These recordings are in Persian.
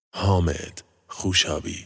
حامد خوشابی.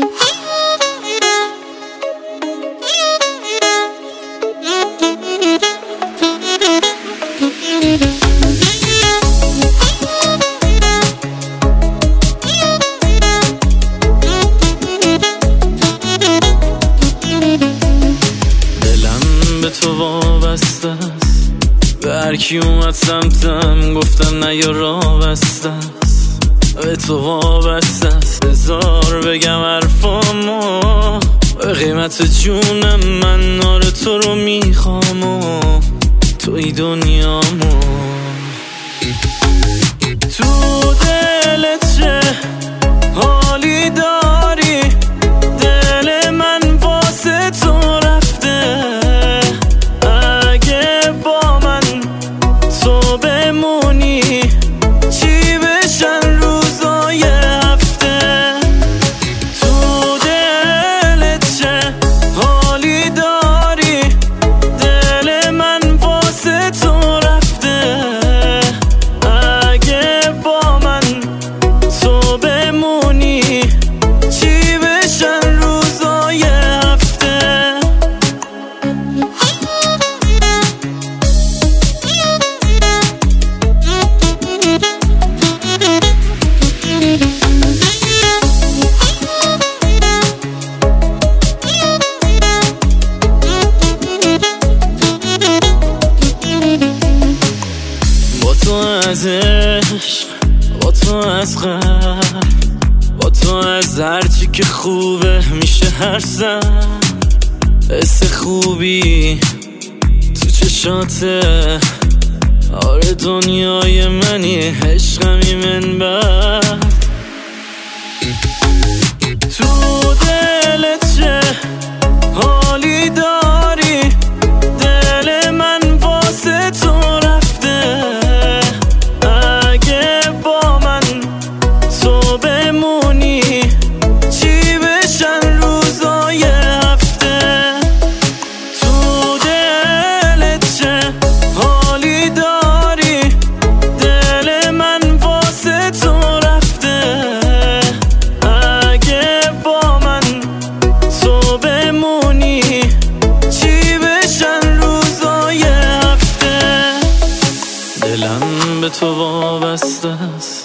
دلم به تو وابسته است، به هرکی اومد سمتم گفتم نه یا راه بسته است. به تو وابسته است، بذار بگم حرفامو، به قیمت جونم من نار تو رو میخوام و توی دنیامو. تو دلت چه حالی داری، دل من واسه تو رفته. اگه با من تو بمونی چی بشن روزای هفته. تو دلت چه حالی داری، دل من واسه تو رفته. اگه با من تو بمونی چی بشن روزای هفته. با تو از عشق، با تو از غم، با تو از هرچی که خوبه میشه هر سر. حس خوبی تو چشاته، آره دنیای منی، عشقمی من بعد. تو دلت چه حالی داری، دل من واسه تو رفته. اگه با من تو بمونی چی بشن روزای هفته. تو دلت چه حالی داری، دل من واسه تو رفته. اگه با من تو بمونی چی بشن روزای هفته. دلم به تو وابسته است،